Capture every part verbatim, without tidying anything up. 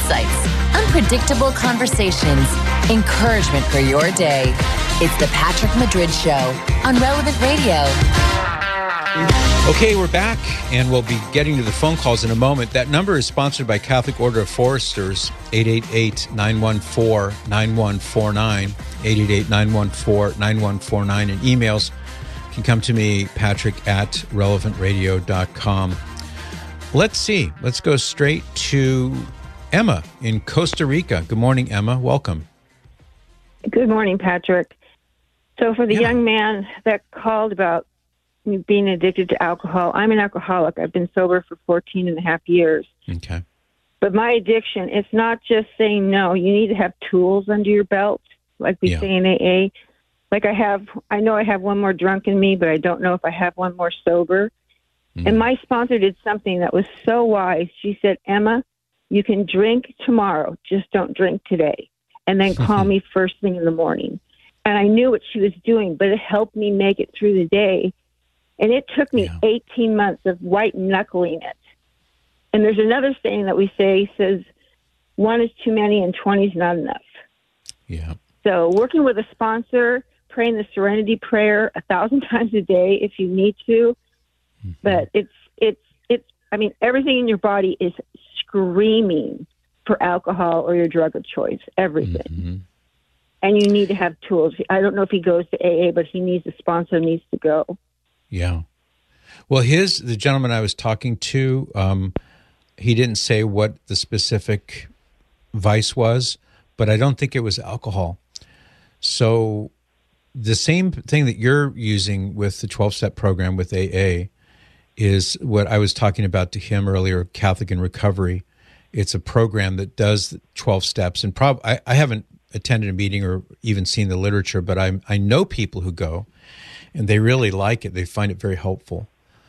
insights, unpredictable conversations, encouragement for your day. It's the Patrick Madrid Show on Relevant Radio. Okay, we're back, and we'll be getting to the phone calls in a moment. That number is sponsored by Catholic Order of Foresters, eight eight eight, nine one four, nine one four nine, eight eight eight, nine one four, nine one four nine, and emails can come to me, patrick at relevant radio dot com. Let's see. Let's go straight to Emma in Costa Rica. Good morning, Emma. Welcome. Good morning, Patrick. So for the Yeah. young man that called about being addicted to alcohol, I'm an alcoholic. I've been sober for fourteen and a half years. Okay. But my addiction, it's not just saying no. You need to have tools under your belt, like we Yeah. say in A A. Like I have, I know I have one more drunk in me, but I don't know if I have one more sober. Mm. And my sponsor did something that was so wise. She said, Emma, you can drink tomorrow, just don't drink today. And then call me first thing in the morning. And I knew what she was doing, but it helped me make it through the day. And it took me Yeah. eighteen months of white knuckling it. And there's another saying that we say says, one is too many and twenty is not enough. Yeah. So working with a sponsor, praying the Serenity Prayer a thousand times a day if you need to. Mm-hmm. But it's, it's, it's, I mean, everything in your body is screaming for alcohol or your drug of choice, everything. Mm-hmm. And you need to have tools. I don't know if he goes to A A, but he needs a sponsor, needs to go. Yeah. Well, his, the gentleman I was talking to, um, he didn't say what the specific vice was, but I don't think it was alcohol. So the same thing that you're using with the twelve-step program with A A is what I was talking about to him earlier, Catholic in Recovery. It's a program that does twelve steps. And prob- I, I haven't attended a meeting or even seen the literature, but I I know people who go, and they really like it. They find it very helpful.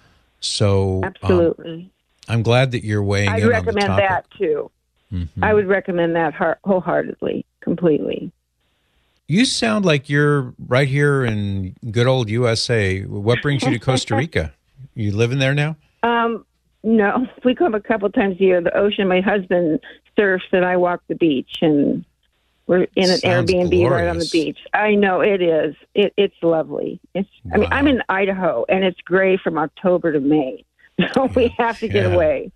So Absolutely. Um, I'm glad that you're weighing I'd in on the recommend topic. that too. Mm-hmm. I would recommend that heart- wholeheartedly, completely. You sound like you're right here in good old U S A. What brings you to Costa Rica? You living there now? Um, no, we come a couple times a year. The ocean. My husband surfs, and I walk the beach, and we're in an Sounds Airbnb right on the glorious. beach. I know it is. It, it's lovely. It's. I mean, Wow. I'm in Idaho, and it's gray from October to May, so we have to get Yeah. away.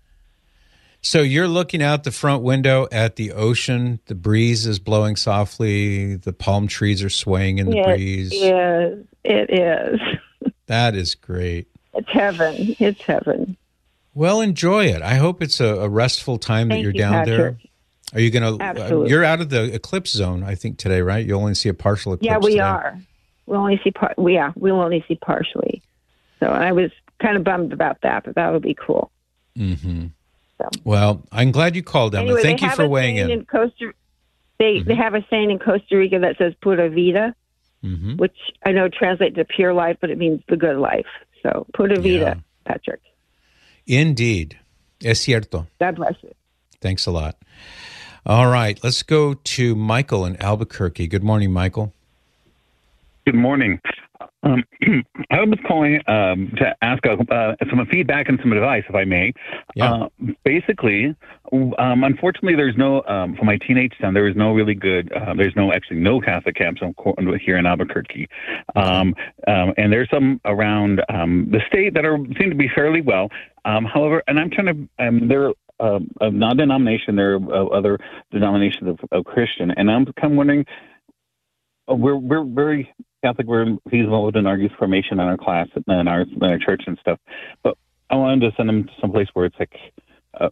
So you're looking out the front window at the ocean. The breeze is blowing softly. The palm trees are swaying in the It breeze. is. It is. That is great. It's heaven. It's heaven. Well, enjoy it. I hope it's a, a restful time that Thank you're you, down there. Patrick. Are you going to? Uh, Absolutely. you're out of the eclipse zone, I think, today, right? You only see a partial eclipse. Yeah, we today. are. We only see part. Yeah, we'll only see partially. So I was kind of bummed about that, but that would be cool. Mm-hmm. So. Well, I'm glad you called, Emma. Anyway, Thank they you have for a weighing saying in. in Costa, they Mhm. they have a saying in Costa Rica that says "pura vida," Mm-hmm. which I know translates to pure life, but it means the good life. So pura vida, Yeah. Patrick. Indeed. Es cierto. God bless you. Thanks a lot. All right, let's go to Michael in Albuquerque. Good morning, Michael. Good morning. Um, I was calling um, to ask uh, uh, some feedback and some advice, if I may. Yeah. Uh, basically, um, unfortunately, there's no, um, for my teenage son, there is no really good, uh, there's no, actually no Catholic camps here in Albuquerque. Um, um, and there's some around um, the state that are seem to be fairly well. Um, however, and I'm trying to, um, they're um, of non-denomination, there are uh, other denominations of, of Christian. And I'm kind of wondering, uh, we're, we're very Catholic, we're he's involved in our youth formation in our class and our, in our church and stuff. But I wanted to send him to some place where it's like, uh,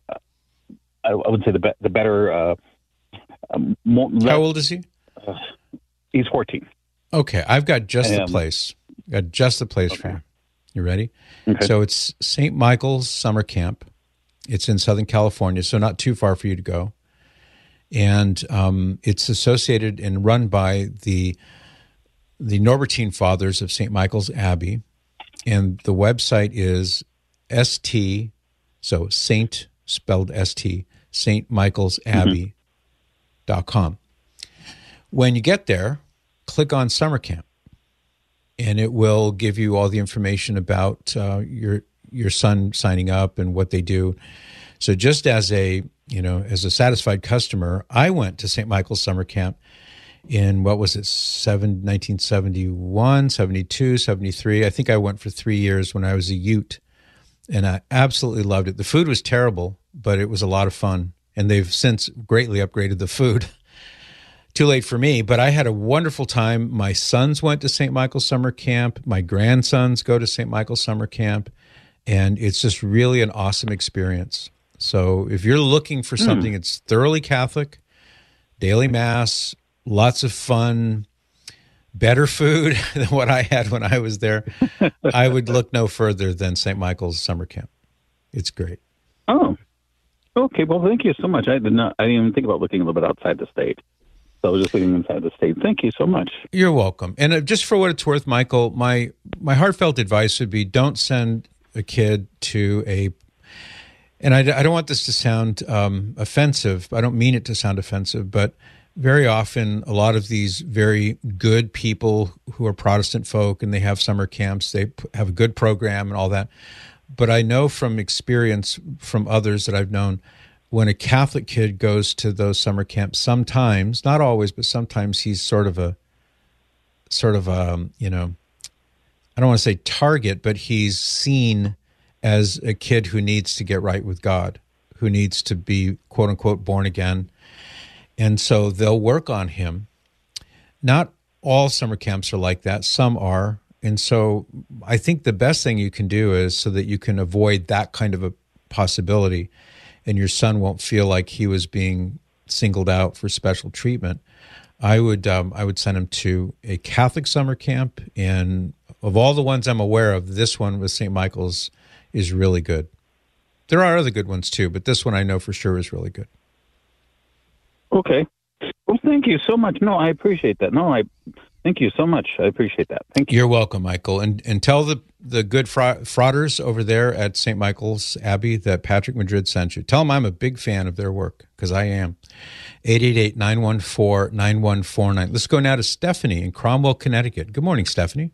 I, I would say the be, the better. Uh, um, more, How old is he? Uh, he's fourteen. Okay, I've got just the Um, place. Got just the place for okay. you. You ready? Okay. So it's Saint Michael's Summer Camp. It's in Southern California, so not too far for you to go. And um, it's associated and run by the the Norbertine Fathers of Saint Michael's Abbey. And the website is St, so Saint, spelled S T, Saint Michael's Abbey dot com. When you get there, click on Summer Camp, and it will give you all the information about uh, your your son signing up and what they do. So just as a you know, as a satisfied customer, I went to Saint Michael's Summer Camp in, what was it, seven, nineteen seventy-one, seventy-two, seventy-three. I think I went for three years when I was a Ute, and I absolutely loved it. The food was terrible, but it was a lot of fun, and they've since greatly upgraded the food. Too late for me, but I had a wonderful time. My sons went to Saint Michael's Summer Camp. My grandsons go to Saint Michael's Summer Camp, and it's just really an awesome experience. So if you're looking for something that's thoroughly Catholic, daily Mass, lots of fun, better food than what I had when I was there, I would look no further than Saint Michael's Summer Camp. It's great. Oh, okay. Well, thank you so much. I did not. I didn't even think about looking a little bit outside the state. So I was just looking inside the state. Thank you so much. You're welcome. And uh, just for what it's worth, Michael, my my heartfelt advice would be don't send a kid to a. And I, I don't want this to sound um, offensive. I don't mean it to sound offensive, but very often, a lot of these very good people who are Protestant folk and they have summer camps, they have a good program and all that. But I know from experience from others that I've known, when a Catholic kid goes to those summer camps, sometimes, not always, but sometimes he's sort of a, sort of a, you know, I don't want to say target, but he's seen as a kid who needs to get right with God, who needs to be, quote unquote, born again. And so they'll work on him. Not all summer camps are like that. Some are. And so I think the best thing you can do is so that you can avoid that kind of a possibility and your son won't feel like he was being singled out for special treatment, I would um, I would send him to a Catholic summer camp. And of all the ones I'm aware of, this one with Saint Michael's is really good. There are other good ones too, but this one I know for sure is really good. Okay. Well, thank you so much. No, I appreciate that. No, I thank you so much. I appreciate that. Thank you. You're welcome, Michael. And and tell the, the good fra- frauders over there at Saint Michael's Abbey that Patrick Madrid sent you. Tell them I'm a big fan of their work, because I am. eight eight eight, nine one four, nine one four nine. Let's go now to Stephanie in Cromwell, Connecticut. Good morning, Stephanie.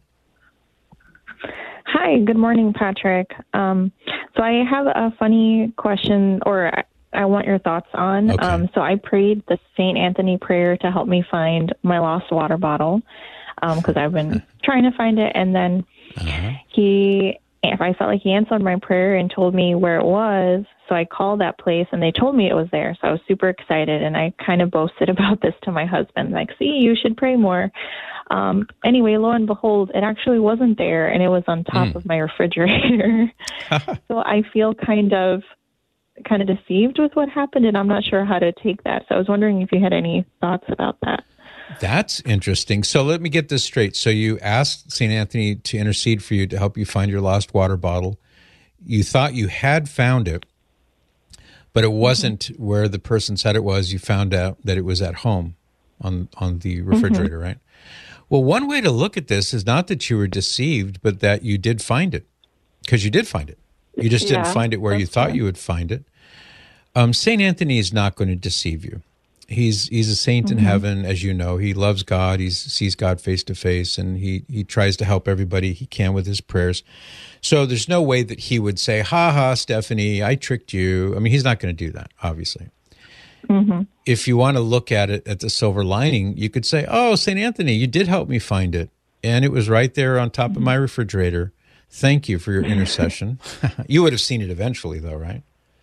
Hi, good morning, Patrick. Um, so I have a funny question, or I, I want your thoughts on. Okay. Um, so I prayed the Saint Anthony prayer to help me find my lost water bottle, because um, I've been trying to find it. And then uh-huh. he, if I felt like he answered my prayer and told me where it was. So I called that place and they told me it was there. So I was super excited, and I kind of boasted about this to my husband, like, see, you should pray more. Um, anyway, lo and behold, it actually wasn't there, and it was on top mm. of my refrigerator. So I feel kind of kind of deceived with what happened, and I'm not sure how to take that. So I was wondering if you had any thoughts about that. That's interesting. So let me get this straight. So you asked Saint Anthony to intercede for you to help you find your lost water bottle. You thought you had found it, but it wasn't mm-hmm. where the person said it was. You found out that it was at home on, on the refrigerator, mm-hmm. right? Well, one way to look at this is not that you were deceived, but that you did find it, because you did find it. You just didn't yeah, find it where you thought true. you would find it. Um, Saint Anthony is not going to deceive you. He's he's a saint mm-hmm. in heaven, as you know. He loves God. He sees God face to face, and he, he tries to help everybody he can with his prayers. So there's no way that he would say, ha ha, Stephanie, I tricked you. I mean, he's not going to do that, obviously. Mm-hmm. If you want to look at it at the silver lining, you could say, oh, Saint Anthony, you did help me find it. And it was right there on top mm-hmm. of my refrigerator. Thank you for your intercession. You would have seen it eventually, though, right?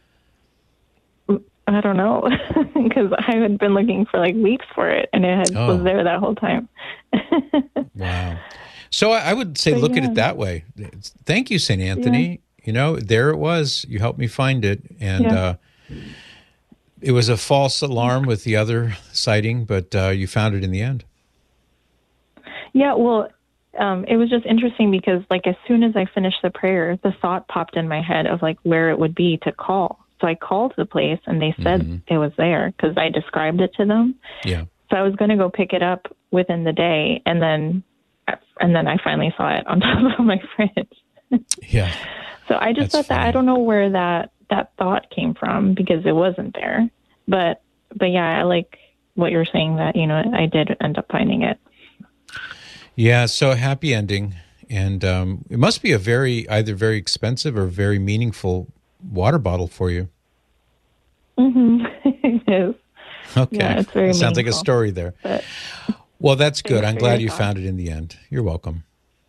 I don't know, because I had been looking for like weeks for it, and it had, oh. was there that whole time. Wow. So I, I would say, but look yeah. at it that way. Thank you, Saint Anthony. Yeah. You know, there it was. You helped me find it. And yeah. uh, it was a false alarm with the other sighting, but uh, you found it in the end. Yeah, well, um, it was just interesting because, like, as soon as I finished the prayer, the thought popped in my head of, like, where it would be to call. So I called the place, and they said mm-hmm. it was there because I described it to them. Yeah. So I was going to go pick it up within the day, and then and then I finally saw it on top of my fridge. Yeah. So I just That's thought funny. that I don't know where that, that thought came from because it wasn't there. But but yeah, I like what you're saying that, you know, I did end up finding it. Yeah, so a happy ending. And um, it must be a very, either very expensive or very meaningful water bottle for you. Mm-hmm. It is. Okay. Yeah, it's very Sounds like a meaningful. story there. But Well, that's good. Thanks I'm for glad your you thoughts. found it in the end. You're welcome.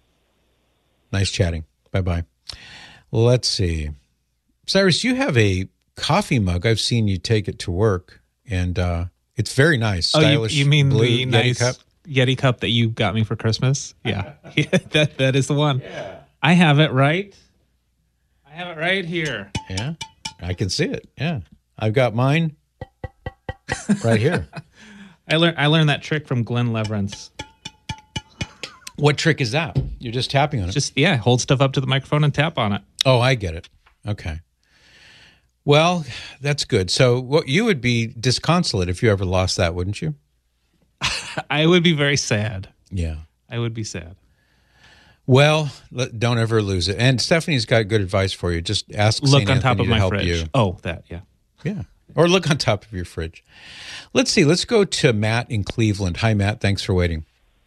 Nice chatting. Bye-bye. Let's see. Cyrus, you have a coffee mug. I've seen you take it to work, and uh, it's very nice. Oh, you, Stylish you mean blue the Yeti nice cup? Yeti cup that you got me for Christmas? Yeah, yeah that that is the one. Yeah. I have it right. I have it right here. Yeah, I can see it. Yeah, I've got mine right here. I learned I learned that trick from Glenn Leverance. What trick is that? You're just tapping on it. Just yeah, hold stuff up to the microphone and tap on it. Oh, I get it. Okay. Well, that's good. So, what you would be disconsolate if you ever lost that, wouldn't you? I would be very sad. Yeah. I would be sad. Well, let- don't ever lose it. And Stephanie's got good advice for you. Just ask Look Saint on top Anthony of to my help fridge. you. Oh, that yeah. Yeah. Or look on top of your fridge. Let's see. Let's go to Matt in Cleveland. Hi, Matt. Thanks for waiting.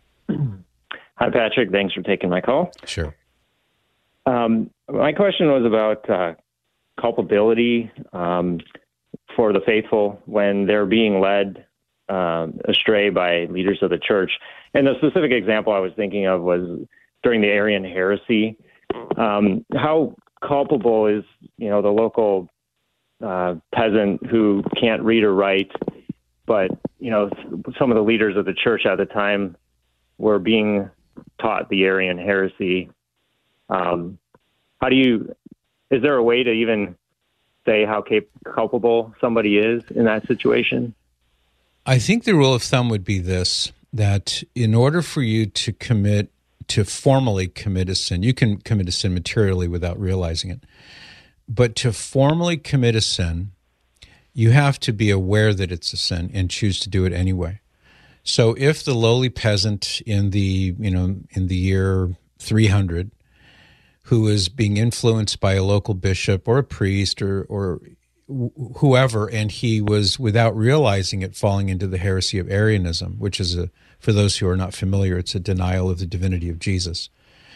Hi, Patrick. Thanks for taking my call. Sure. Um, my question was about uh, culpability um, for the faithful when they're being led um, astray by leaders of the church. And the specific example I was thinking of was during the Arian heresy. Um, how culpable is, you know, the local uh, peasant who can't read or write, but, you know, some of the leaders of the church at the time were being taught the Arian heresy. Um, how do you, is there a way to even say how cap- culpable somebody is in that situation? I think the rule of thumb would be this, that in order for you to commit, to formally commit a sin, you can commit a sin materially without realizing it, but to formally commit a sin, you have to be aware that it's a sin and choose to do it anyway. So if the lowly peasant in the, you know, in the year three hundred, who is being influenced by a local bishop or a priest or, or whoever, and he was, without realizing it, falling into the heresy of Arianism, which is, a, for those who are not familiar, it's a denial of the divinity of Jesus,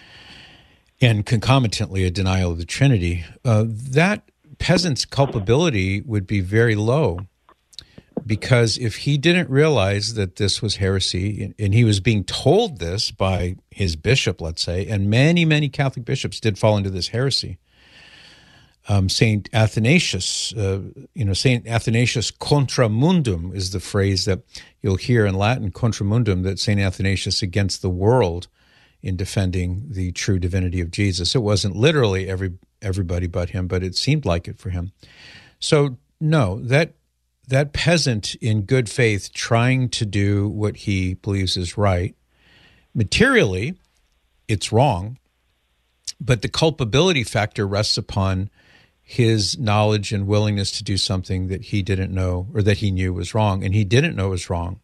and concomitantly a denial of the Trinity. Uh, that peasant's culpability would be very low, because if he didn't realize that this was heresy, and he was being told this by his bishop, let's say, and many, many Catholic bishops did fall into this heresy. Um, Saint Athanasius, uh, you know, Saint Athanasius contra mundum is the phrase that you'll hear in Latin, contra mundum, that Saint Athanasius against the world in defending the true divinity of Jesus. It wasn't literally every everybody but him, but it seemed like it for him. So, no, that that peasant in good faith trying to do what he believes is right, materially, it's wrong, but the culpability factor rests upon his knowledge and willingness to do something that he didn't know or that he knew was wrong, and he didn't know was wrong.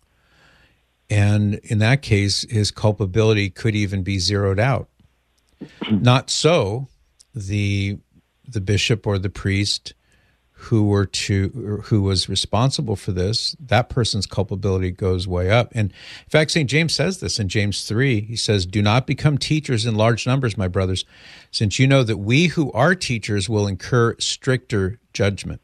And in that case, his culpability could even be zeroed out. Not so the the bishop or the priest who were to or who was responsible for this. That person's culpability goes way up. And in fact, Saint James says this in James three. He says, "Do not become teachers in large numbers, my brothers, since you know that we who are teachers will incur stricter judgment."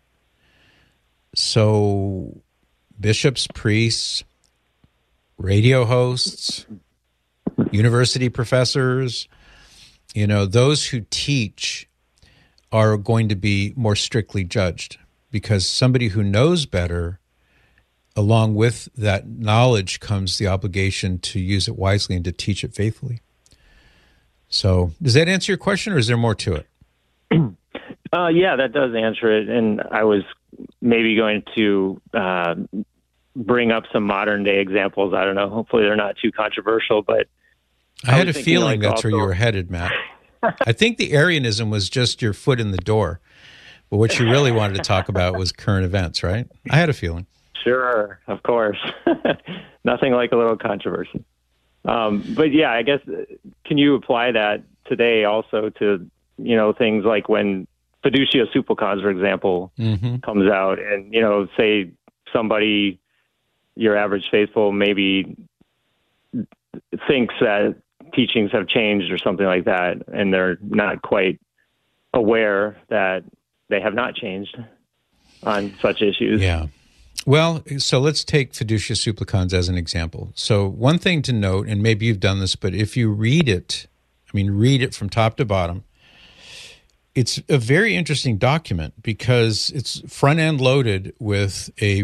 So bishops, priests, radio hosts, university professors, you know, those who teach are going to be more strictly judged, because somebody who knows better, along with that knowledge comes the obligation to use it wisely and to teach it faithfully. So does that answer your question, or is there more to it? Uh, yeah, that does answer it. And I was maybe going to uh, bring up some modern day examples. I don't know. Hopefully they're not too controversial, but I, I had a thinking, feeling like, that's also, where you were headed, Matt. I think the Arianism was just your foot in the door, but what you really wanted to talk about was current events, right? I had a feeling. Sure, of course. Nothing like a little controversy. Um, but yeah, I guess, can you apply that today also to, you know, things like when Fiducia Supplicans, for example, mm-hmm. comes out and, you know, say somebody, your average faithful, maybe thinks that teachings have changed or something like that, and they're not quite aware that they have not changed. on such issues. Yeah. Well, so let's take Fiducia Supplicans as an example. So one thing to note, and maybe you've done this, but if you read it, I mean, read it from top to bottom, it's a very interesting document because it's front-end loaded with a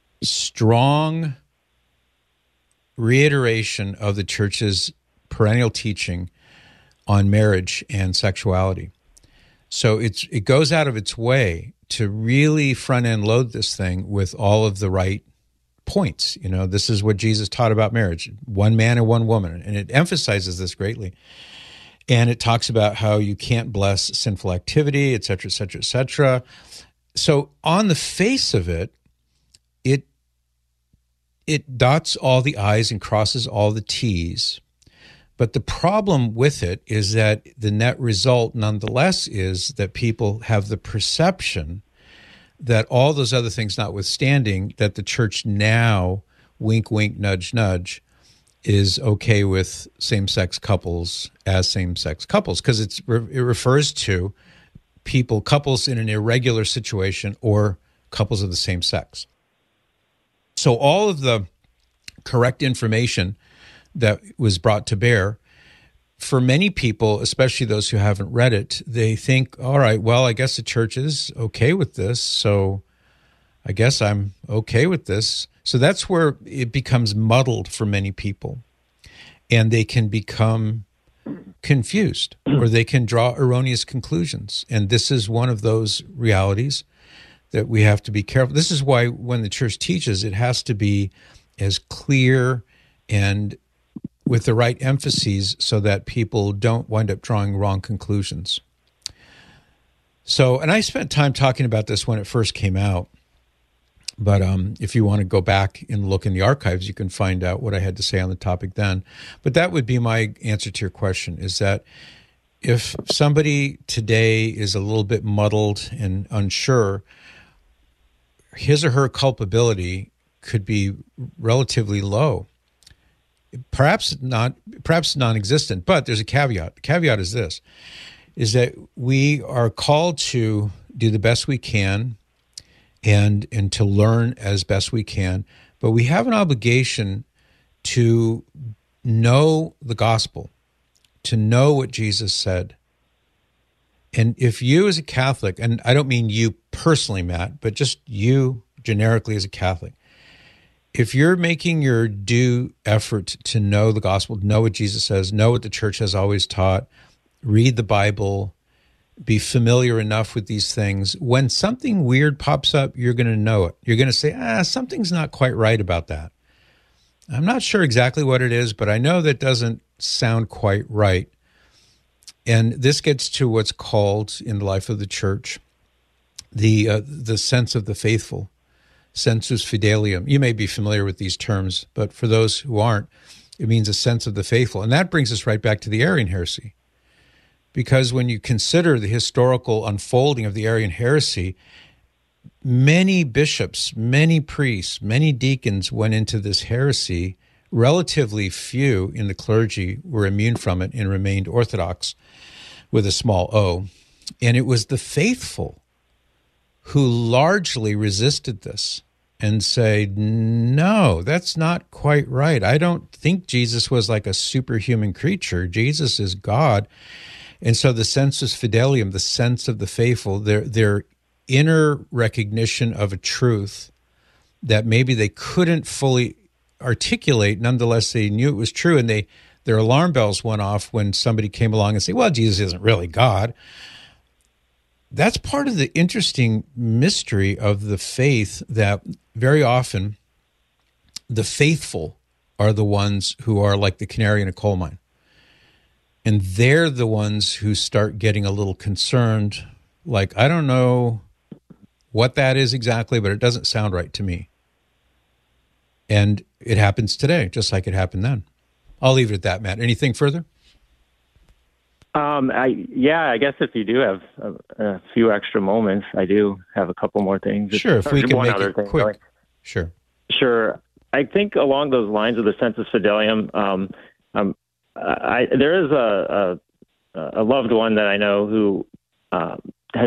strong reiteration of the church's perennial teaching on marriage and sexuality. So it's it goes out of its way to really front-end load this thing with all of the right points. You know, this is what Jesus taught about marriage, one man and one woman, and it emphasizes this greatly. And it talks about how you can't bless sinful activity, et cetera, et cetera, et cetera. So on the face of it, it it dots all the I's and crosses all the T's. But the problem with it is that the net result, nonetheless, is that people have the perception that all those other things notwithstanding, that the church now, wink, wink, nudge, nudge, is okay with same-sex couples as same-sex couples, because it's it refers to people, couples in an irregular situation or couples of the same sex. So all of the correct information that was brought to bear, for many people, especially those who haven't read it, they think, all right, well, I guess the church is okay with this, so I guess I'm okay with this. So that's where it becomes muddled for many people, and they can become confused or they can draw erroneous conclusions. And this is one of those realities that we have to be careful. This is why when the church teaches, it has to be as clear and with the right emphases so that people don't wind up drawing wrong conclusions. So, and I spent time talking about this when it first came out, but um, if you want to go back and look in the archives, you can find out what I had to say on the topic then. But that would be my answer to your question, is that if somebody today is a little bit muddled and unsure, his or her culpability could be relatively low. Perhaps not, perhaps non-existent, but there's a caveat. The caveat is this, is that we are called to do the best we can and and to learn as best we can, but we have an obligation to know the gospel, to know what Jesus said. And if you as a Catholic, and I don't mean you personally, Matt, but just you generically as a Catholic, if you're making your due effort to know the gospel, know what Jesus says, know what the church has always taught, read the Bible, be familiar enough with these things, when something weird pops up, you're going to know it. You're going to say, ah, something's not quite right about that. I'm not sure exactly what it is, but I know that doesn't sound quite right. And this gets to what's called in the life of the church the uh, the sense of the faithful. Sensus fidelium. You may be familiar with these terms, but for those who aren't, it means a sense of the faithful. And that brings us right back to the Arian heresy. Because when you consider the historical unfolding of the Arian heresy, many bishops, many priests, many deacons went into this heresy. Relatively few in the clergy were immune from it and remained orthodox with a small o. And it was the faithful who largely resisted this and say, no, that's not quite right. I don't think Jesus was like a superhuman creature. Jesus is God. And so the sensus fidelium, the sense of the faithful, their their inner recognition of a truth that maybe they couldn't fully articulate, nonetheless they knew it was true, and they their alarm bells went off when somebody came along and said, well, Jesus isn't really God. That's part of the interesting mystery of the faith, that very often the faithful are the ones who are like the canary in a coal mine. And they're the ones who start getting a little concerned, like, I don't know what that is exactly, but it doesn't sound right to me. And it happens today, just like it happened then. I'll leave it at that, Matt. Anything further? Um, I, yeah, I guess if you do have a, a few extra moments, I do have a couple more things. Sure, if we can make it thing, quick. Really. Sure. Sure. I think along those lines of the sensus fidelium, um, um, I, there is a, a, a loved one that I know who uh, has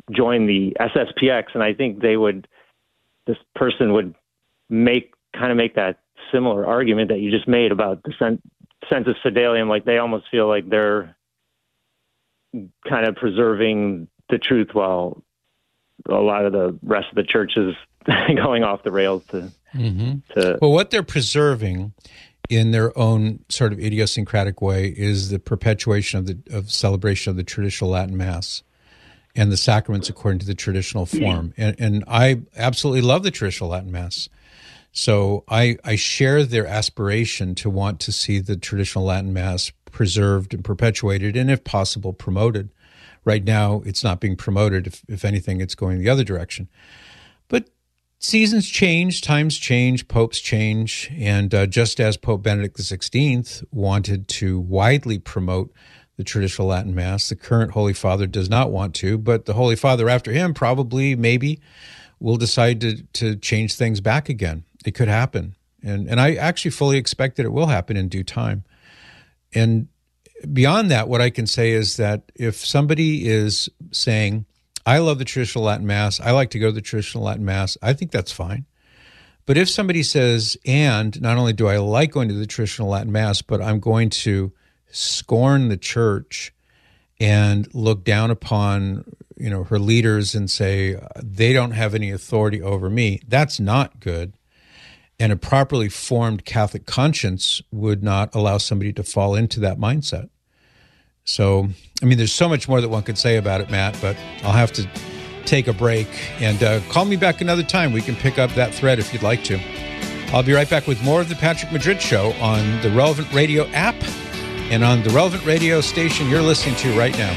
join the S S P X, and I think they would, this person would make kind of make that similar argument that you just made about the sen- sensus fidelium. Like they almost feel like they're kind of preserving the truth while a lot of the rest of the church is going off the rails to, mm-hmm. to well, what they're preserving in their own sort of idiosyncratic way is the perpetuation of the of celebration of the traditional Latin Mass and the sacraments according to the traditional form. And, and I absolutely love the traditional Latin Mass. So I, I share their aspiration to want to see the traditional Latin Mass preserved and perpetuated, and if possible, promoted. Right now, it's not being promoted. If, if anything, it's going the other direction. But seasons change, times change, popes change, and uh, just as Pope Benedict the sixteenth wanted to widely promote the traditional Latin Mass, the current Holy Father does not want to, but the Holy Father after him probably, maybe, will decide to, to change things back again. It could happen. And, and I actually fully expect that it will happen in due time. And beyond that, what I can say is that if somebody is saying, I love the traditional Latin Mass, I like to go to the traditional Latin Mass, I think that's fine. But if somebody says, and not only do I like going to the traditional Latin Mass, but I'm going to scorn the church and look down upon, you know, her leaders and say they don't have any authority over me, that's not good. And a properly formed Catholic conscience would not allow somebody to fall into that mindset. So, I mean, there's so much more that one could say about it, Matt, but I'll have to take a break. And uh, call me back another time. We can pick up that thread if you'd like to. I'll be right back with more of the Patrick Madrid Show on the Relevant Radio app and on the Relevant Radio station you're listening to right now.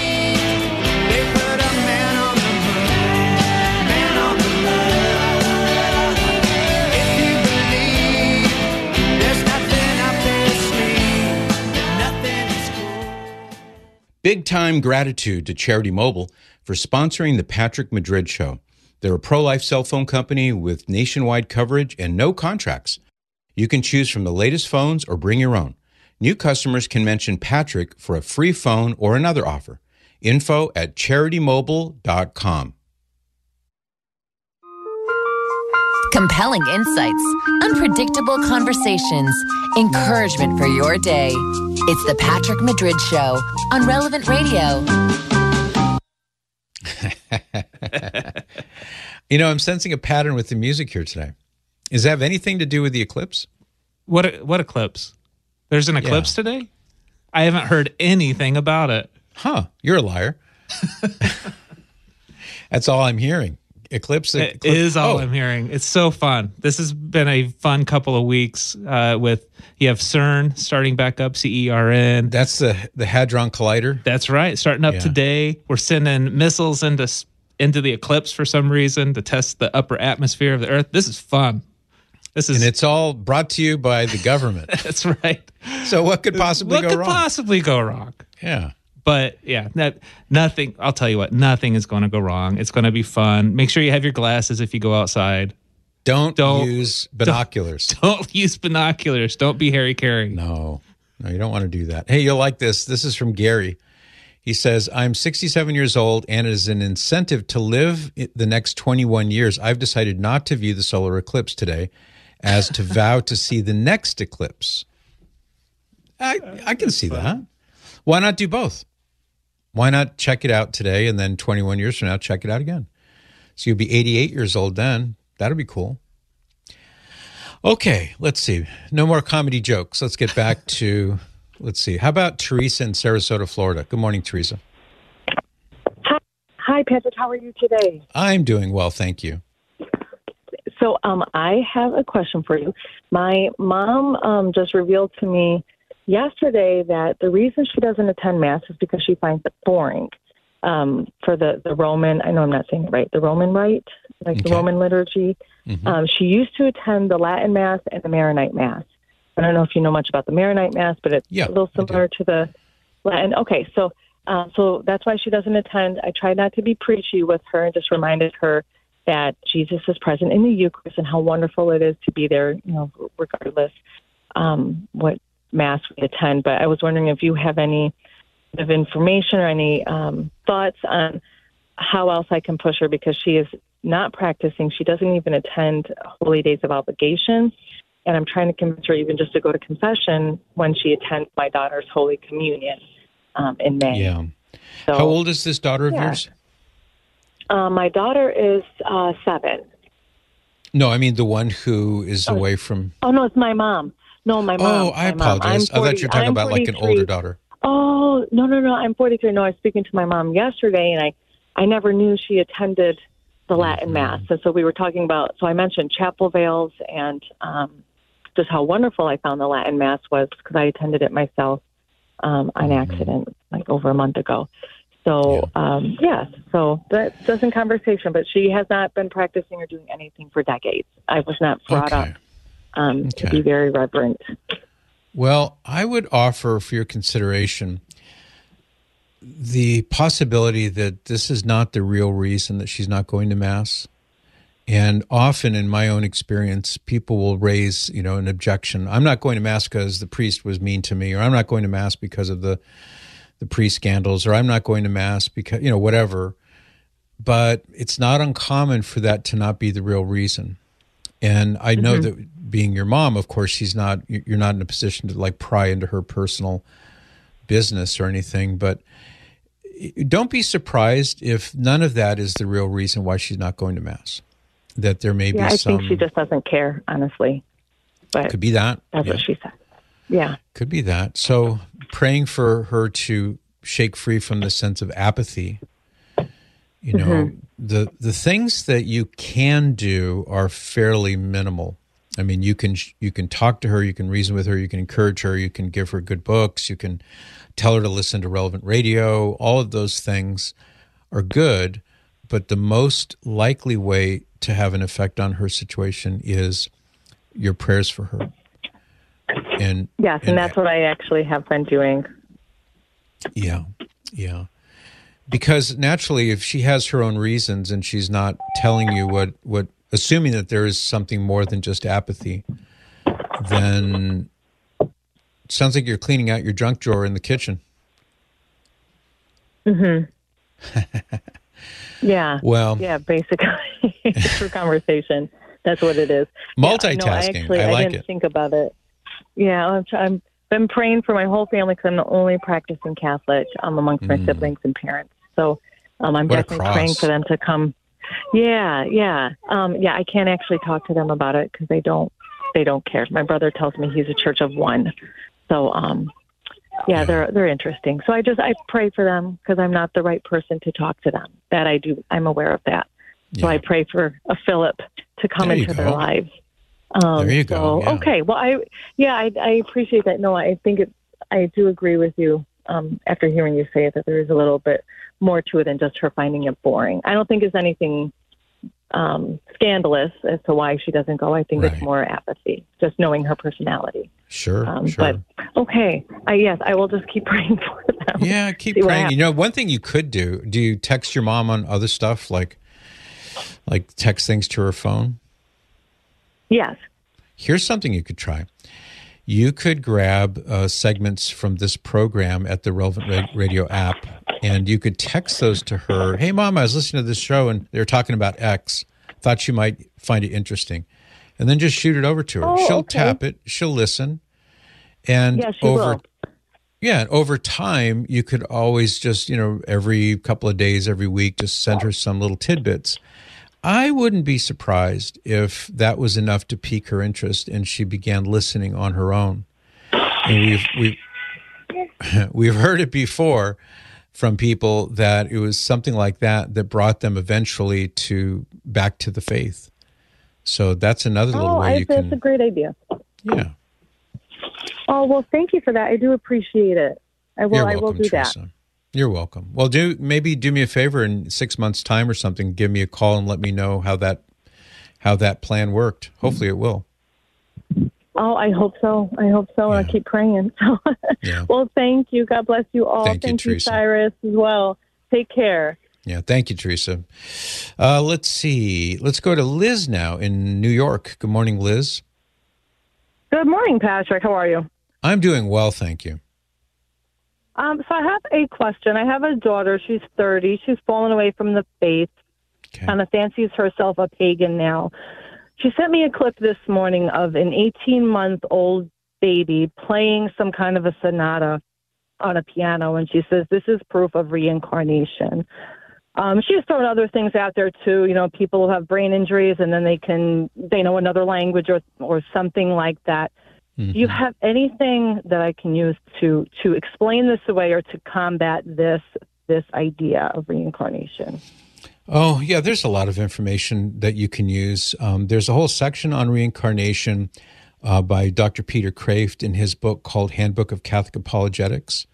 Big time gratitude to Charity Mobile for sponsoring the Patrick Madrid Show. They're a pro-life cell phone company with nationwide coverage and no contracts. You can choose from the latest phones or bring your own. New customers can mention Patrick for a free phone or another offer. Info at charity mobile dot com. Compelling insights, unpredictable conversations, encouragement for your day. It's the Patrick Madrid Show on Relevant Radio. You know, I'm sensing a pattern with the music here today. Does that have anything to do with the eclipse? What what eclipse? There's an eclipse yeah. today? I haven't heard anything about it. Huh, you're a liar. That's all I'm hearing. Eclipse, eclipse. It is all oh. I'm hearing. It's so fun. This has been a fun couple of weeks uh, with, you have CERN starting back up, C E R N. That's the the Hadron Collider? That's right. Starting up yeah. today. We're sending missiles into into the eclipse for some reason to test the upper atmosphere of the Earth. This is fun. This is, and it's all brought to you by the government. That's right. So what could possibly what go could wrong? What could possibly go wrong? Yeah. But yeah, that, nothing, I'll tell you what, nothing is going to go wrong. It's going to be fun. Make sure you have your glasses if you go outside. Don't, don't use binoculars. Don't, don't use binoculars. Don't be Harry Carey. No, no, you don't want to do that. Hey, you'll like this. This is from Gary. He says, I'm sixty-seven years old, and as an incentive to live the next twenty-one years, I've decided not to view the solar eclipse today, as to vow to see the next eclipse. I, I can see that. Why not do both? Why not check it out today and then twenty-one years from now, check it out again? So you'll be eighty-eight years old then. That'll be cool. Okay, let's see. No more comedy jokes. Let's get back to, let's see. How about Teresa in Sarasota, Florida? Good morning, Teresa. Hi, Hi Patrick. How are you today? I'm doing well, thank you. So um, I have a question for you. My mom um, just revealed to me yesterday that the reason she doesn't attend Mass is because she finds it boring um, for the, the Roman, I know I'm not saying it right, the Roman rite, like okay. the Roman liturgy. Mm-hmm. Um, she used to attend the Latin Mass and the Maronite Mass. I don't know if you know much about the Maronite Mass, but it's yeah, a little similar to the Latin. Okay, so uh, so that's why she doesn't attend. I tried not to be preachy with her and just reminded her that Jesus is present in the Eucharist and how wonderful it is to be there, you know, regardless um, what Mass we attend. But I was wondering if you have any of information or any um, thoughts on how else I can push her because she is not practicing. She doesn't even attend Holy Days of Obligation. And I'm trying to convince her even just to go to confession when she attends my daughter's Holy Communion um, in May. Yeah. So, how old is this daughter of yeah. yours? Uh, my daughter is uh, seven. No, I mean the one who is oh. away from... Oh, no, it's my mom. No, my mom. Oh, I my apologize. forty, I thought you were talking I'm about like an older daughter. Oh, no, no, no. I'm forty-three. No, I was speaking to my mom yesterday, and I, I never knew she attended the Latin mm-hmm. Mass. And so we were talking about, so I mentioned chapel veils and um, just how wonderful I found the Latin Mass was because I attended it myself um, on mm-hmm. accident like over a month ago. So, yeah. Um, yes, so that's just in conversation, but she has not been practicing or doing anything for decades. I was not brought okay. up um, okay. to be very reverent. Well, I would offer for your consideration the possibility that this is not the real reason that she's not going to Mass. And often in my own experience, people will raise, you know, an objection. I'm not going to Mass because the priest was mean to me, or I'm not going to Mass because of the the priest scandals, or I'm not going to Mass because, you know, whatever. But it's not uncommon for that to not be the real reason. And I know mm-hmm. that being your mom, of course, she's not, you're not in a position to like pry into her personal business or anything, but don't be surprised if none of that is the real reason why she's not going to Mass. That there may yeah, be I some... I think she just doesn't care, honestly. But could be that. That's yeah. what she said. Yeah. Could be that. So praying for her to shake free from the sense of apathy. You know, mm-hmm. the the things that you can do are fairly minimal. I mean, you can you can talk to her, you can reason with her, you can encourage her, you can give her good books, you can tell her to listen to relevant radio. All of those things are good, but the most likely way to have an effect on her situation is your prayers for her. And yes, and, and that's what I actually have been doing. Yeah, yeah. Because naturally, if she has her own reasons and she's not telling you what, what, assuming that there is something more than just apathy, then it sounds like you're cleaning out your junk drawer in the kitchen. Mm-hmm. Yeah. Well. Yeah, basically, through conversation. That's what it is. Multitasking. Yeah, no, I, actually, I like I didn't it. think about it. Yeah, I'm, I'm been praying for my whole family because I'm the only practicing Catholic um, amongst my mm. siblings and parents. So um, I'm what definitely praying for them to come. Yeah, yeah, um, yeah. I can't actually talk to them about it because they don't they don't care. My brother tells me he's a church of one, so um, yeah, yeah, they're they're interesting. So I just I pray for them because I'm not the right person to talk to them. That I do. I'm aware of that. So yeah. I pray for a Philip to come there into their lives. Um, there you so, go. Yeah. Okay. Well, I, yeah, I, I appreciate that. No, I think it, I do agree with you. Um, after hearing you say it, that there is a little bit more to it than just her finding it boring. I don't think there's anything, um, scandalous as to why she doesn't go. I think right. it's more apathy, just knowing her personality. Sure. Um, sure. But okay. I, yes, I will just keep praying for them. Yeah. Keep praying. You know, one thing you could do, do you text your mom on other stuff? Like, like text things to her phone? Yes. Here's something you could try. You could grab uh, segments from this program at the Relevant Radio app, and you could text those to her. Hey, Mom, I was listening to this show, and they were talking about X. Thought you might find it interesting. And then just shoot it over to her. Oh, she'll okay. tap it. She'll listen. And yeah, she over, will. Yeah, over time, you could always just, you know, every couple of days, every week, just send her some little tidbits. I wouldn't be surprised if that was enough to pique her interest and she began listening on her own. And we've we've we've heard it before from people that it was something like that that brought them eventually to back to the faith. So that's another little oh, way I, you that's can. That's a great idea. Yeah. Oh well, thank you for that. I do appreciate it. I will. You're welcome, I will do Teresa. that. You're welcome. Well, do maybe do me a favor in six months' time or something. Give me a call and let me know how that how that plan worked. Hopefully, it will. Oh, I hope so. I hope so. Yeah. And I keep praying. So, yeah. Well, thank you. God bless you all. Thank you, thank you, Teresa. Cyrus, as well. Take care. Yeah, thank you, Teresa. Uh, let's see. Let's go to Liz now in New York. Good morning, Liz. Good morning, Patrick. How are you? I'm doing well, thank you. Um, so I have a question. I have a daughter. She's thirty. She's fallen away from the faith. Okay. Kind of fancies herself a pagan now. She sent me a clip this morning of an eighteen-month-old baby playing some kind of a sonata on a piano, and she says this is proof of reincarnation. Um, she's thrown other things out there too. You know, people who have brain injuries and then they can they know another language or or something like that. Mm-hmm. Do you have anything that I can use to to explain this away or to combat this this idea of reincarnation? Oh, yeah, there's a lot of information that you can use. Um, there's a whole section on reincarnation uh, by Doctor Peter Kraft in his book called Handbook of Catholic Apologetics.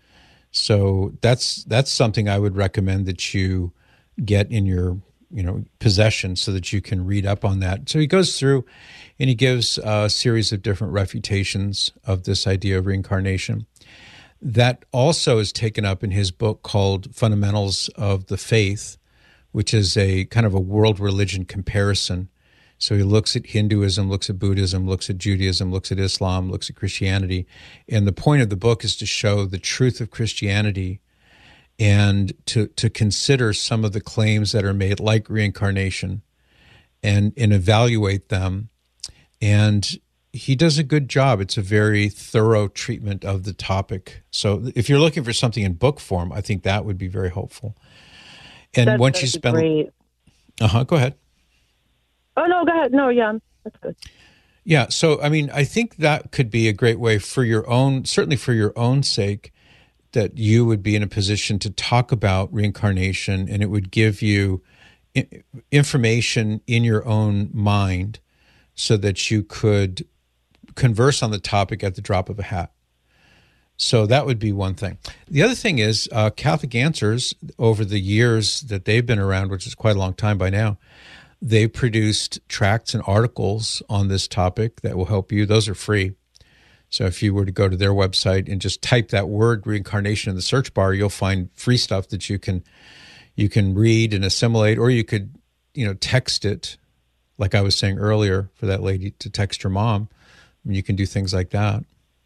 So that's that's something I would recommend that you get in your you know possession so that you can read up on that. So he goes through and he gives a series of different refutations of this idea of reincarnation. That also is taken up in his book called Fundamentals of the Faith, which is a kind of a world religion comparison. So he looks at Hinduism, looks at Buddhism, looks at Judaism, looks at Islam, looks at Christianity. And the point of the book is to show the truth of Christianity and to, to consider some of the claims that are made, like reincarnation, and, and evaluate them. And he does a good job. It's a very thorough treatment of the topic. So if you're looking for something in book form, I think that would be very helpful. And That's once you spend, great. uh-huh, go ahead. Oh, no, go ahead. No, yeah, that's good. Yeah, so, I mean, I think that could be a great way for your own, certainly for your own sake, that you would be in a position to talk about reincarnation, and it would give you information in your own mind so that you could converse on the topic at the drop of a hat. So that would be one thing. The other thing is uh, Catholic Answers, over the years that they've been around, which is quite a long time by now, they've produced tracts and articles on this topic that will help you. Those are free. So if you were to go to their website and just type that word reincarnation in the search bar, you'll find free stuff that you can you can read and assimilate, or you could, you know, text it, like I was saying earlier, for that lady to text her mom. And you can do things like that.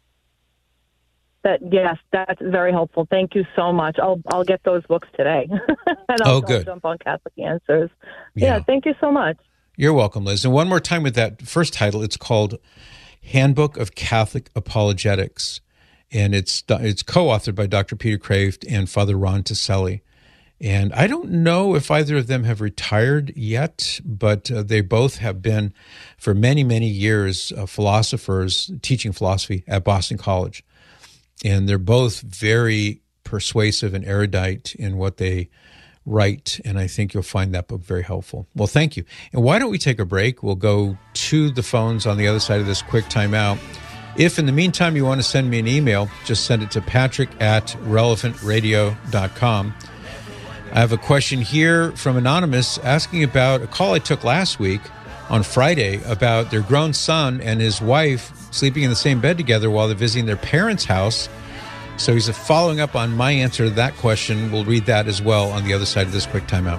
That yes, that's very helpful. Thank you so much. I'll I'll get those books today. and I'll, oh, good. I'll jump on Catholic Answers. Yeah. yeah, thank you so much. You're welcome, Liz. And one more time with that first title, it's called Handbook of Catholic Apologetics, and it's it's co-authored by Doctor Peter Kraft and Father Ron Taselli. And I don't know if either of them have retired yet, but uh, they both have been, for many, many years, uh, philosophers teaching philosophy at Boston College. And they're both very persuasive and erudite in what they write, and I think you'll find that book very helpful. Well, thank you. And why don't we take a break? We'll go to the phones on the other side of this quick timeout. If in the meantime you want to send me an email, just send it to patrick at relevant radio dot com. I have a question here from Anonymous asking about a call I took last week on Friday about their grown son and his wife sleeping in the same bed together while they're visiting their parents' house. So he's following up on my answer to that question. We'll read that as well on the other side of this quick timeout.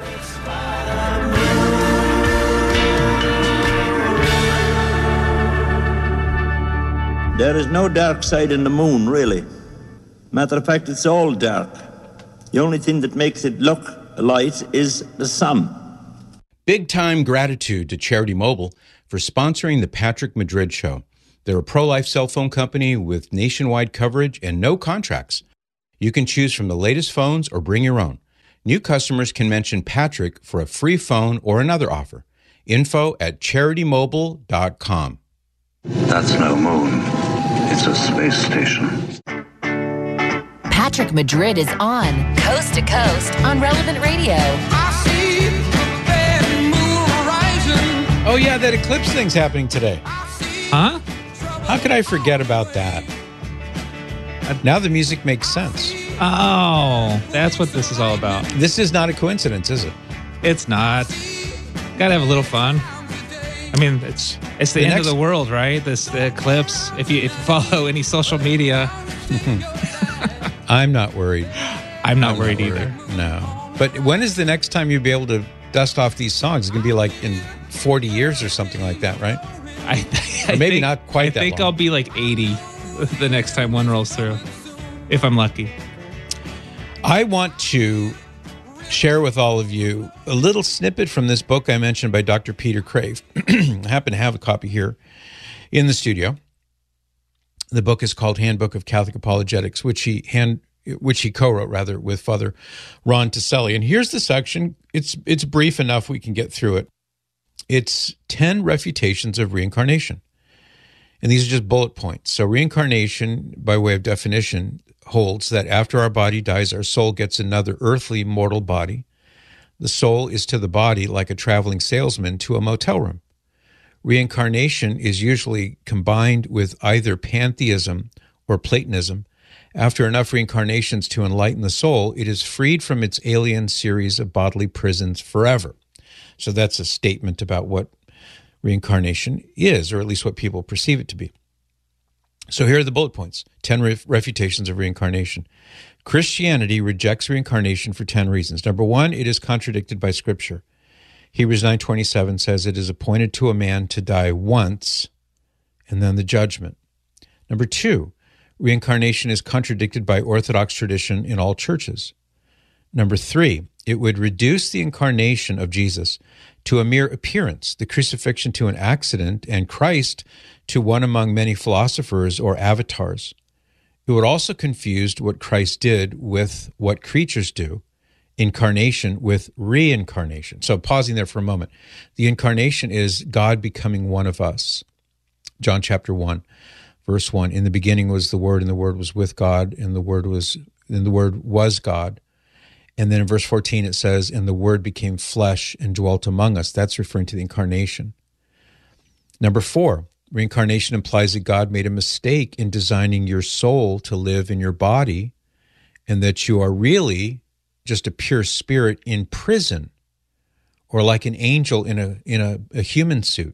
There is no dark side in the moon, really. Matter of fact, it's all dark. The only thing that makes it look light is the sun. Big time gratitude to Charity Mobile for sponsoring the Patrick Madrid Show. They're a pro-life cell phone company with nationwide coverage and no contracts. You can choose from the latest phones or bring your own. New customers can mention Patrick for a free phone or another offer. Info at charity mobile dot com. That's no moon. It's a space station. Patrick Madrid is on Coast to Coast on Relevant Radio. I see that moon rising. Oh, yeah, that eclipse thing's happening today. Huh? How could I forget about that? Now the music makes sense. Oh, that's what this is all about. This is not a coincidence, is it? It's not. Gotta have a little fun. I mean, it's it's the, the end next... of the world, right? This the eclipse. If you if you follow any social media, I'm not worried. I'm not I'm worried not either. Worried. No. But when is the next time you'll be able to dust off these songs? It's gonna be like in forty years or something like that, right? I, I or maybe think, not quite I that think long. I'll be like eighty the next time one rolls through, if I'm lucky. I want to share with all of you a little snippet from this book I mentioned by Doctor Peter Crave. I happen to have a copy here in the studio. The book is called Handbook of Catholic Apologetics, which he hand which he co-wrote rather with Father Ron Taselli. And here's the section. It's it's brief enough we can get through it. It's ten refutations of reincarnation. And these are just bullet points. So reincarnation, by way of definition, holds that after our body dies, our soul gets another earthly mortal body. The soul is to the body like a traveling salesman to a motel room. Reincarnation is usually combined with either pantheism or Platonism. After enough reincarnations to enlighten the soul, it is freed from its alien series of bodily prisons forever. So that's a statement about what reincarnation is, or at least what people perceive it to be. So here are the bullet points, ten ref- refutations of reincarnation. Christianity rejects reincarnation for ten reasons. Number one, it is contradicted by Scripture. Hebrews nine twenty-seven says it is appointed to a man to die once and then the judgment. Number two, reincarnation is contradicted by Orthodox tradition in all churches. Number three, it would reduce the incarnation of Jesus to a mere appearance, the crucifixion to an accident, and Christ to one among many philosophers or avatars. It would also confuse what Christ did with what creatures do, incarnation with reincarnation. So pausing there for a moment. The incarnation is God becoming one of us. John chapter one, verse one, in the beginning was the Word, and the Word was with God, and the Word was, and the Word was God. And then in verse fourteen it says, and the Word became flesh and dwelt among us. That's referring to the incarnation. Number four, reincarnation implies that God made a mistake in designing your soul to live in your body, and that you are really just a pure spirit in prison, or like an angel in a in a, a human suit.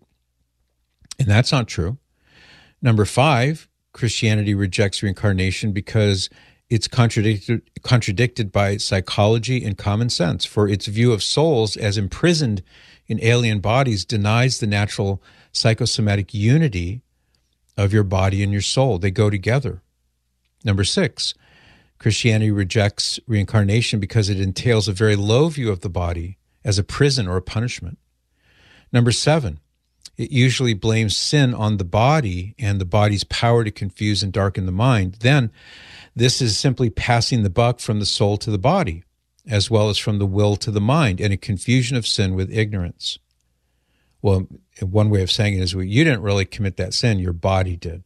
And that's not true. Number five, Christianity rejects reincarnation because it's contradicted, contradicted by psychology and common sense, for its view of souls as imprisoned in alien bodies denies the natural psychosomatic unity of your body and your soul. They go together. Number six, Christianity rejects reincarnation because it entails a very low view of the body as a prison or a punishment. Number seven, it usually blames sin on the body and the body's power to confuse and darken the mind. Then, this is simply passing the buck from the soul to the body, as well as from the will to the mind, and a confusion of sin with ignorance. Well, one way of saying it is, well, you didn't really commit that sin, your body did.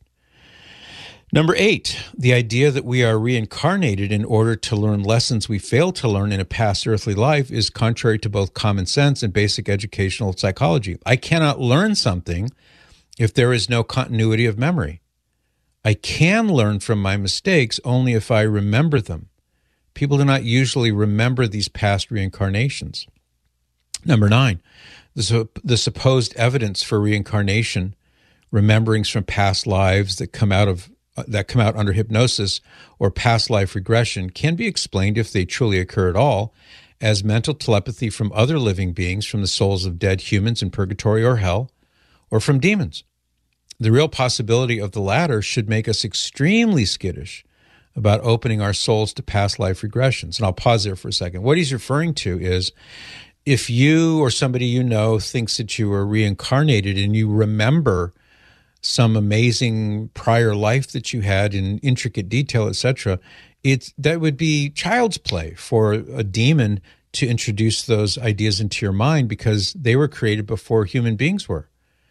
Number eight, the idea that we are reincarnated in order to learn lessons we failed to learn in a past earthly life is contrary to both common sense and basic educational psychology. I cannot learn something if there is no continuity of memory. I can learn from my mistakes only if I remember them. People do not usually remember these past reincarnations. Number nine, the, the supposed evidence for reincarnation, rememberings from past lives that come out of that come out under hypnosis or past life regression, can be explained, if they truly occur at all, as mental telepathy from other living beings, from the souls of dead humans in purgatory or hell, or from demons. The real possibility of the latter should make us extremely skittish about opening our souls to past life regressions. And I'll pause there for a second. What he's referring to is, if you or somebody you know thinks that you were reincarnated and you remember some amazing prior life that you had in intricate detail, et cetera, it's, that would be child's play for a demon to introduce those ideas into your mind, because they were created before human beings were.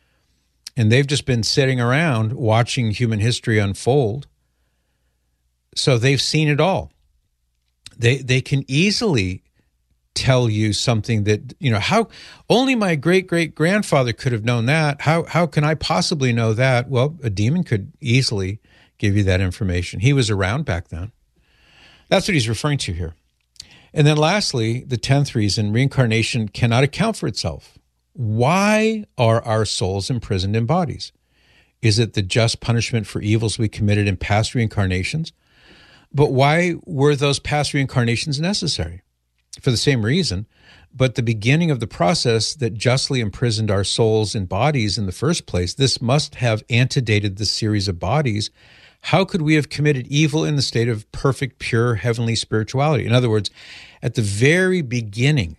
And they've just been sitting around watching human history unfold. So they've seen it all. They they can easily tell you something that, you know, how only my great-great-grandfather could have known that. How how can I possibly know that? Well, a demon could easily give you that information. He was around back then. That's what he's referring to here. And then lastly, the tenth reason, reincarnation cannot account for itself. Why are our souls imprisoned in bodies? Is it the just punishment for evils we committed in past reincarnations? But why were those past reincarnations necessary? For the same reason, but the beginning of the process that justly imprisoned our souls in bodies in the first place, this must have antedated the series of bodies how could we have committed evil in the state of perfect, pure, heavenly spirituality? In other words, at the very beginning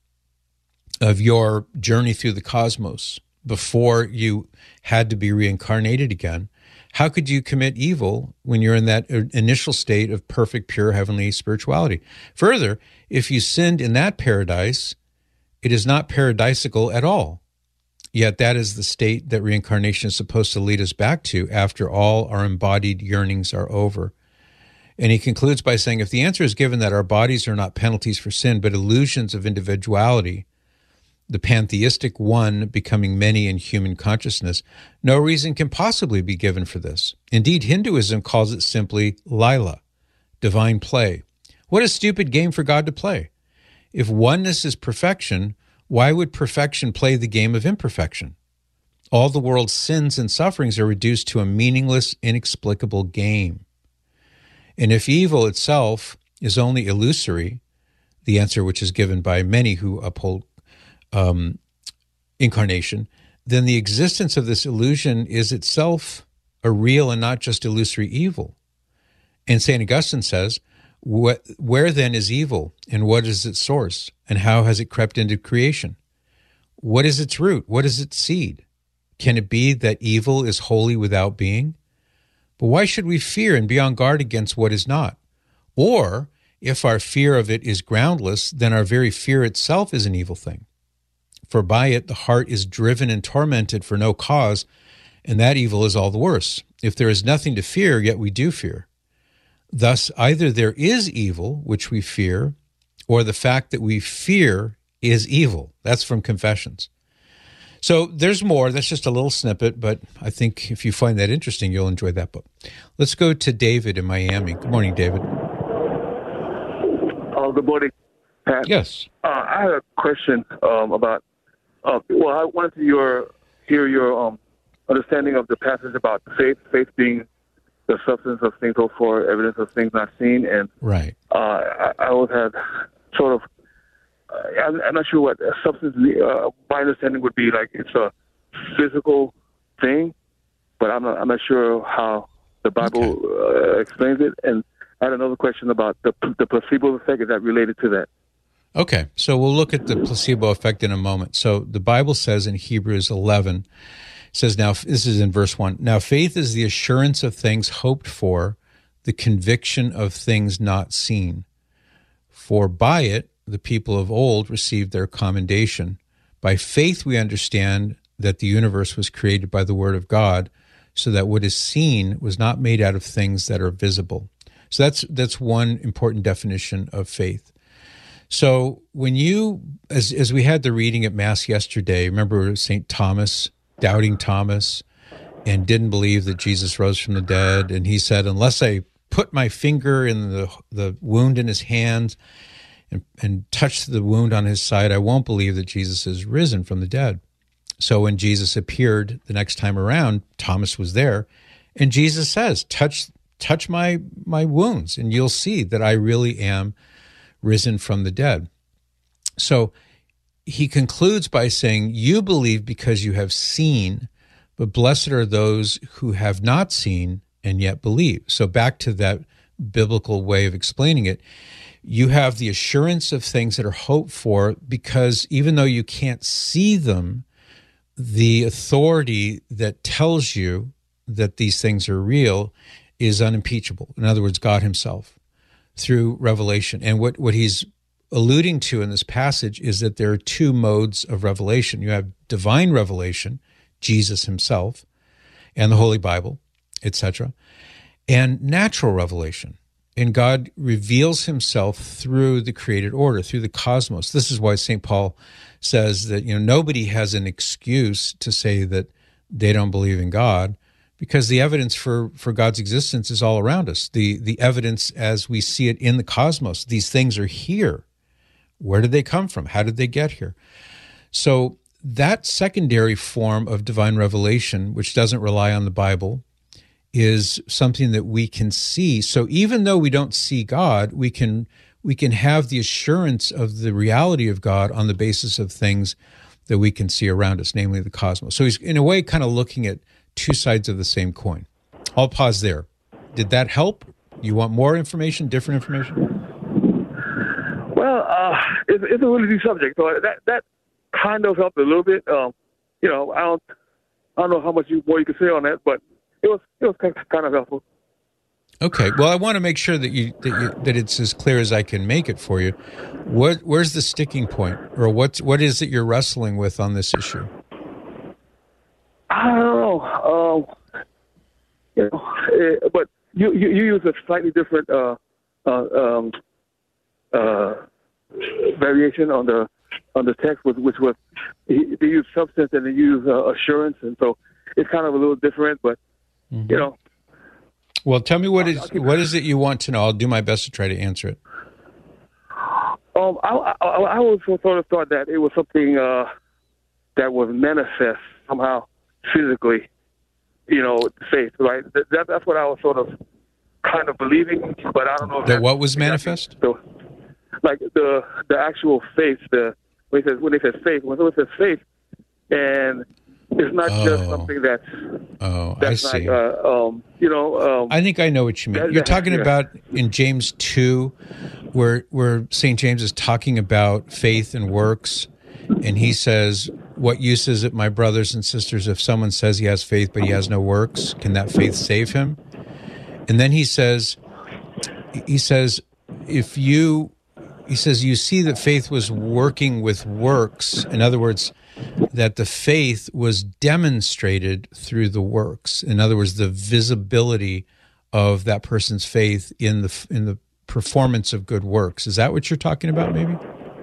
of your journey through the cosmos, before you had to be reincarnated again, how could you commit evil when you're in that initial state of perfect, pure, heavenly spirituality? Further, if you sinned in that paradise, it is not paradisical at all. Yet that is the state that reincarnation is supposed to lead us back to after all our embodied yearnings are over. And he concludes by saying, if the answer is given that our bodies are not penalties for sin, but illusions of individuality, the pantheistic one becoming many in human consciousness, no reason can possibly be given for this. Indeed, Hinduism calls it simply Lila, divine play. What a stupid game for God to play. If oneness is perfection, why would perfection play the game of imperfection? All the world's sins and sufferings are reduced to a meaningless, inexplicable game. And if evil itself is only illusory, the answer which is given by many who uphold Um, incarnation, then the existence of this illusion is itself a real and not just illusory evil. And Saint Augustine says, what, where then is evil, and what is its source, and how has it crept into creation? What is its root? What is its seed? Can it be that evil is wholly without being? But why should we fear and be on guard against what is not? Or, if our fear of it is groundless, then our very fear itself is an evil thing. For by it the heart is driven and tormented for no cause, and that evil is all the worse. If there is nothing to fear, yet we do fear. Thus, either there is evil, which we fear, or the fact that we fear is evil. That's from Confessions. So there's more. That's just a little snippet, but I think if you find that interesting, you'll enjoy that book. Let's go to David in Miami. Good morning, David. Oh, good morning, Pat. Yes. Uh, I had a question um, about Uh, well, I wanted to your, hear your um, understanding of the passage about faith, faith being the substance of things hoped for, evidence of things not seen. And right. uh, I, I always had sort of, uh, I'm, I'm not sure what substance, uh, my understanding would be like it's a physical thing, but I'm not, I'm not sure how the Bible okay. uh, explains it. And I had another question about the, the placebo effect. Is that related to that? Okay, so we'll look at the placebo effect in a moment. So the Bible says in Hebrews eleven, it says, now, this is in verse one, now faith is the assurance of things hoped for, the conviction of things not seen. For by it, the people of old received their commendation. By faith we understand that the universe was created by the word of God, so that what is seen was not made out of things that are visible. So that's that's one important definition of faith. So when you, as as we had the reading at Mass yesterday, remember Saint Thomas, doubting Thomas, and didn't believe that Jesus rose from the dead, and he said, unless I put my finger in the the wound in his hand and, and touch the wound on his side, I won't believe that Jesus is risen from the dead. So when Jesus appeared the next time around, Thomas was there, and Jesus says, touch touch my my wounds, and you'll see that I really am risen from the dead. So he concludes by saying, you believe because you have seen, but blessed are those who have not seen and yet believe. So back to that biblical way of explaining it, you have the assurance of things that are hoped for because even though you can't see them, the authority that tells you that these things are real is unimpeachable. In other words, God himself, through revelation. And what, what he's alluding to in this passage is that there are two modes of revelation. You have divine revelation, Jesus himself, and the Holy Bible, et cetera, and natural revelation. And God reveals himself through the created order, through the cosmos. This is why Saint Paul says that, you know, nobody has an excuse to say that they don't believe in God, because the evidence for, for God's existence is all around us. The the evidence as we see it in the cosmos, these things are here. Where did they come from? How did they get here? So that secondary form of divine revelation, which doesn't rely on the Bible, is something that we can see. So even though we don't see God, we can we can have the assurance of the reality of God on the basis of things that we can see around us, namely the cosmos. So he's in a way kind of looking at two sides of the same coin. I'll pause there. did that help? You want more information, different information? Well, uh, it's, it's a really deep subject, so that that kind of helped a little bit. Um, you know, I don't, I don't know how much you, more you can say on that, but it was it was kind of helpful. Okay. Well, I want to make sure that you that, you, that it's as clear as I can make it for you. What where's the sticking point, or what's what is it you're wrestling with on this issue? I don't know. Um, you know, uh, but you, you you use a slightly different uh, uh, um, uh, variation on the on the text, which, which was they use substance and they use uh, assurance, and so it's kind of a little different. But mm-hmm. you know. Well, tell me what is what is it you want to know? I'll do my best to try to answer it. Um, I, I, I always sort of thought that it was something uh, that was manifest somehow physically, you know, faith, right? That, that's what I was sort of kind of believing, but I don't know. If that what was manifest? So, like the the actual faith, the when they say, when they say faith, when someone says faith, and it's not oh. just something that's oh, that's I see. Like, uh, um, you know, um, I think I know what you mean. That, You're talking yeah. about in James two, where where Saint James is talking about faith and works, and he says, "What use is it, my brothers and sisters, if someone says he has faith but he has no works? Can that faith save him?" And then he says, he says, if you, he says, you see that faith was working with works. In other words, that the faith was demonstrated through the works. In other words, the visibility of that person's faith in the in the performance of good works. Is that what you're talking about, maybe?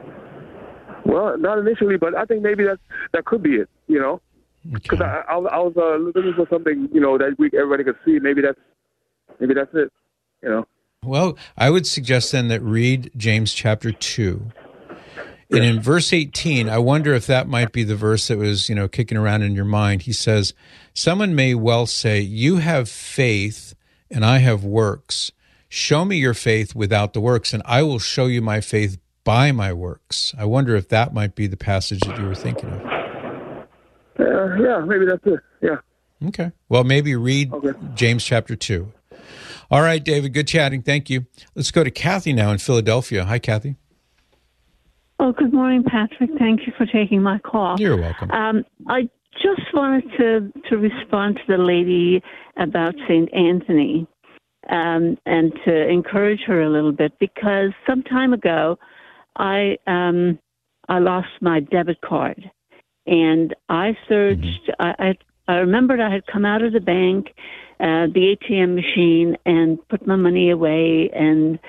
Well, not initially, but I think maybe that that could be it. You know, because okay. I, I, I was uh, looking for something, you know, that we everybody could see. Maybe that's maybe that's it. You know. Well, I would suggest then that read James chapter two. And in verse eighteen, I wonder if that might be the verse that was, you know, kicking around in your mind. He says, someone may well say, you have faith and I have works. Show me your faith without the works, and I will show you my faith by my works. I wonder if that might be the passage that you were thinking of. Uh, yeah, maybe that's it. Yeah. Okay. Well, maybe read okay. James chapter two. All right, David, good chatting. Thank you. Let's go to Kathy now in Philadelphia. Hi, Kathy. Oh, good morning, Patrick. Thank you for taking my call. You're welcome. Um, I just wanted to, to respond to the lady about Saint Anthony um, and to encourage her a little bit, because some time ago I um, I lost my debit card, and I searched. Mm-hmm. I, I I remembered I had come out of the bank, uh, the A T M machine, and put my money away, and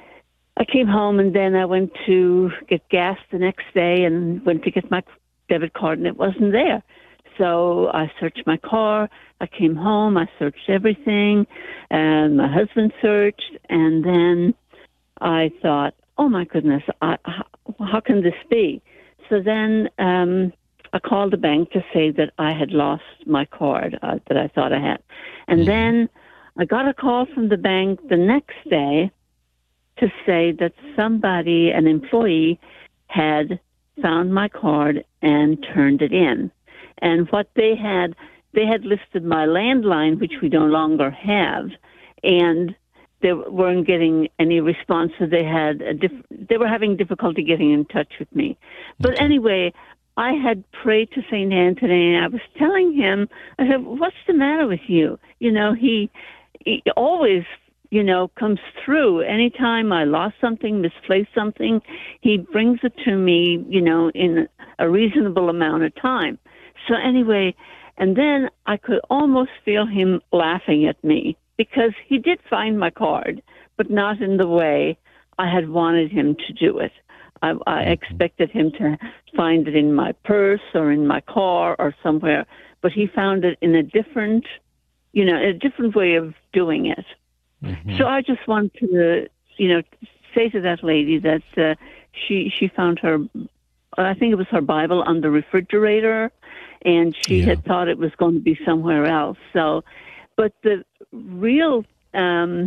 I came home, and then I went to get gas the next day and went to get my debit card, and it wasn't there. So I searched my car. I came home. I searched everything, and my husband searched. And then I thought, oh, my goodness, I, how, how can this be? So then um, I called the bank to say that I had lost my card uh, that I thought I had. And mm-hmm. then I got a call from the bank the next day to say that somebody, an employee, had found my card and turned it in. And what they had, they had listed my landline, which we no longer have, and they weren't getting any response, so they had a diff- they were having difficulty getting in touch with me. But anyway, I had prayed to Saint Anthony, and I was telling him, I said, what's the matter with you? You know, he, he always... you know, comes through. Anytime I lost something, misplaced something, he brings it to me, you know, in a reasonable amount of time. So anyway, and then I could almost feel him laughing at me, because he did find my card, but not in the way I had wanted him to do it. I, I expected him to find it in my purse or in my car or somewhere, but he found it in a different, you know, a different way of doing it. Mm-hmm. So I just want to, you know, say to that lady that uh, she she found her, I think it was her Bible on the refrigerator, and she yeah. had thought it was going to be somewhere else. So, but the real um,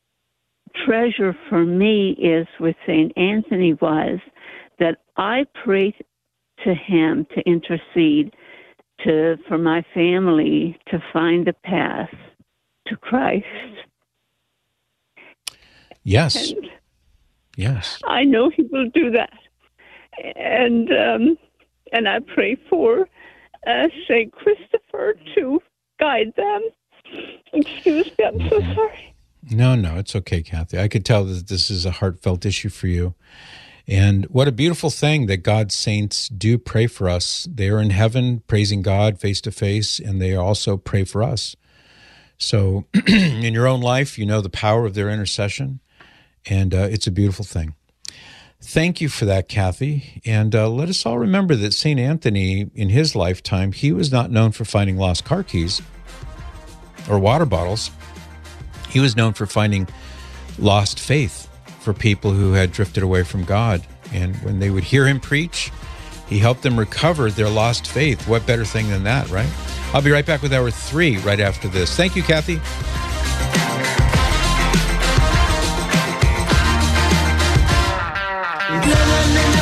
treasure for me is with Saint Anthony was that I prayed to him to intercede to for my family to find a path to Christ. Yes. And yes. I know he will do that. And um, and I pray for uh, Saint Christopher to guide them. Excuse me, I'm so sorry. No, no, it's okay, Kathy. I could tell that this is a heartfelt issue for you. And what a beautiful thing that God's saints do pray for us. They are in heaven praising God face to face, and they also pray for us. So in your own life, you know the power of their intercession, and uh, it's a beautiful thing. Thank you for that, Kathy. And uh, let us all remember that Saint Anthony, in his lifetime, he was not known for finding lost car keys or water bottles. He was known for finding lost faith for people who had drifted away from God. And when they would hear him preach, he helped them recover their lost faith. What better thing than that, right? I'll be right back with hour three right after this. Thank you, Kathy. Na, na, na,